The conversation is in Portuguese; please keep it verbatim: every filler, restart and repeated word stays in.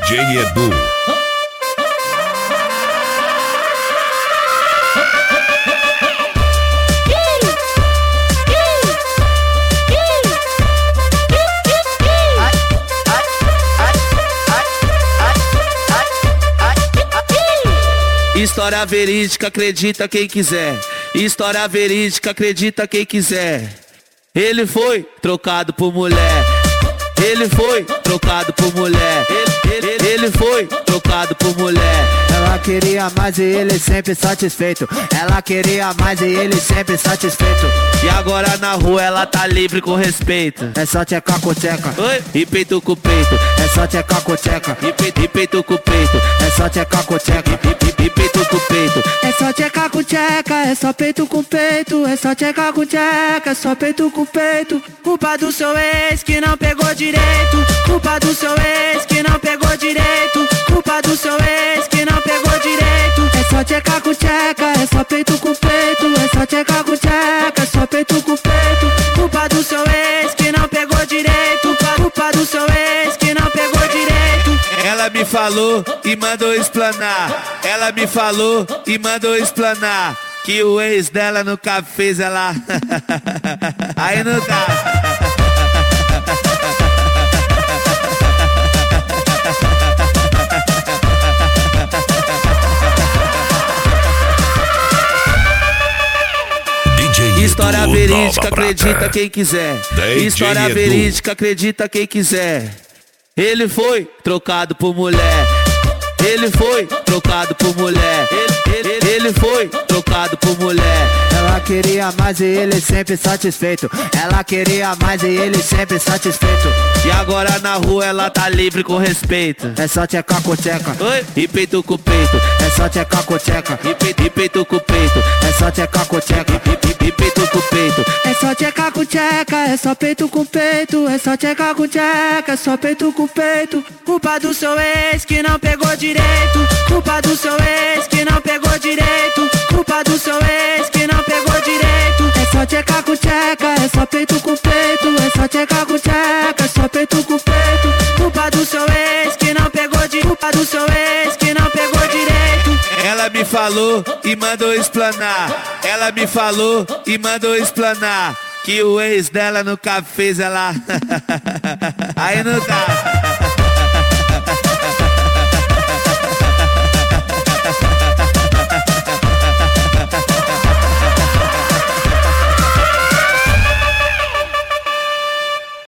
J Edu. História verídica, acredita quem quiser. História verídica, acredita quem quiser. Ele foi trocado por mulher. Ele foi trocado por mulher. Ele, ele, ele foi trocado por mulher. Ela queria mais e ele sempre satisfeito. Ela queria mais e ele sempre satisfeito. E agora na rua ela tá livre com respeito. É só tchecar com tcheca. Oi? E peito com peito. É só tchecar com tcheca. E peito, e peito com peito. É só tchecar com tcheca. E, e, e peito com peito. É só tchecar com tcheca. É só peito com peito. É só tchecar com tcheca. É só peito com peito. Culpa do seu ex que não pegou direito. Culpa do seu ex que não pegou direito. Culpa do seu ex que não pegou direito. É só tchecar com tcheca. É só peito com peito. É só tchecar com tcheca. É só peito com peito. Culpa do seu ex que não pegou direito. Culpa do seu ex que não pegou direito. Ela me falou e mandou explanar. Ela me falou e mandou explanar que o ex dela nunca fez ela. Aí não dá. História verídica, acredita quem quiser. História verídica, acredita quem quiser. Ele foi trocado por mulher. Ele foi trocado por mulher. Ele, ele, ele foi trocado por mulher. Ela queria mais e ele sempre satisfeito. Ela queria mais e ele sempre satisfeito. E agora na rua ela tá livre com respeito. É só tchecar com tcheca. Oi? E peito com peito. É só tchecar com tcheca. E peito, e peito com peito. É só tchecar com tcheca. E, e, e peito com peito. É só tchecar com tcheca. É só peito com peito. É só tchecar com tcheca. É só peito com peito. Culpa do seu ex que não pegou direito. Culpa do seu ex que não pegou direito. Culpa do seu ex que não pegou direito. É só tchecar com tcheca. É só peito com peito. É só tchecar com tcheca. É só peito com peito. Culpa do seu ex que não pegou direito. Culpa do seu ex que não pegou direito. Ela me falou e mandou explanar. Ela me falou e mandou explanar que o ex dela nunca fez ela. Aí não dá.